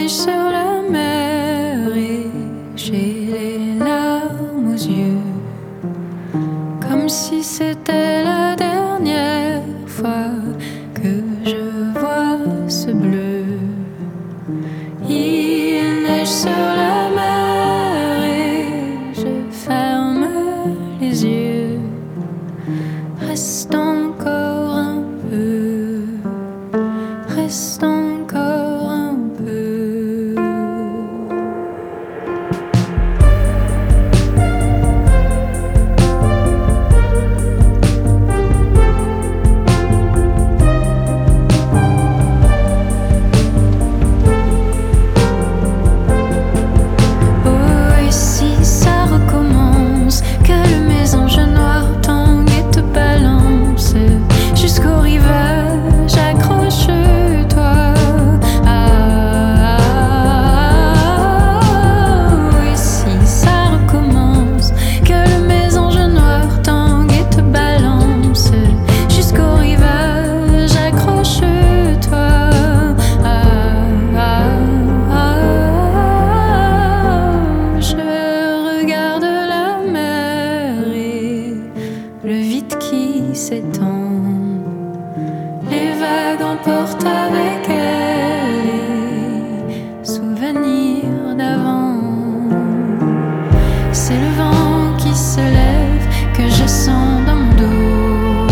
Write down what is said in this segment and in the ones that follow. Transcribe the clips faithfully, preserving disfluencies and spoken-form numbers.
neige sur la mer et j'ai les larmes aux yeux, comme si c'était la dernière fois que je vois ce bleu. Il neige sur la mer et je ferme les yeux. Reste encore un peu, reste encore un peu. Oh, et si ça recommence, que le mésange noir tangue et te balance jusqu'au rivage, accroche-toi. Ah, et si ça recommence, que le mésange noir tangue et te balance jusqu'au rivage, accroche-toi. Ah, je regarde la mer et le vide qui s'étend. Les vagues emportent avec elles les souvenirs d'avant. C'est le vent qui se lève que je sens dans mon dos.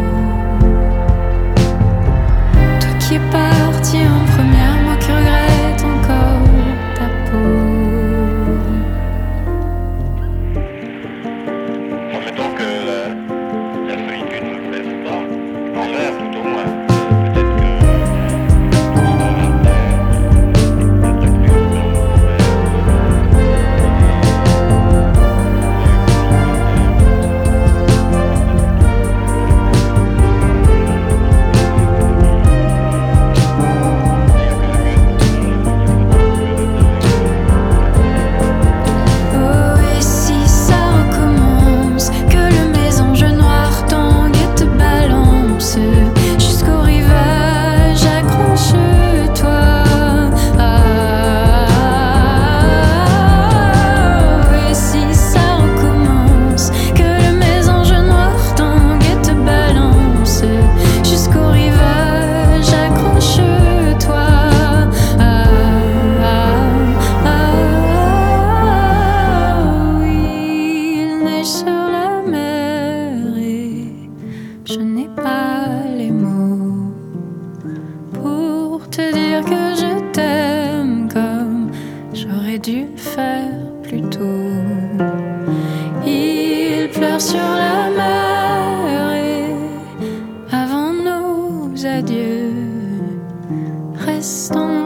Toi qui es parti en première, moi qui regrette encore ta peau. Bon, mettons que la, la solitude ne me plaise pas, en mer tout au moins. Peut-être que on se regarde peut-être que les Oh, et si ça recommence, que le mésange noir tangue et te balance jusqu'au rivage, accroche-toi. Ah, et si ça recommence, que le mésange noir tangue et te balance jusqu'au rivage, accroche-toi. Ah, oui, il neige sur la mer et je n'ai pas les mots pour te dire que je t'aime comme j'aurais dû le faire plus tôt. Il pleure sur la mer et avant nos adieux, restons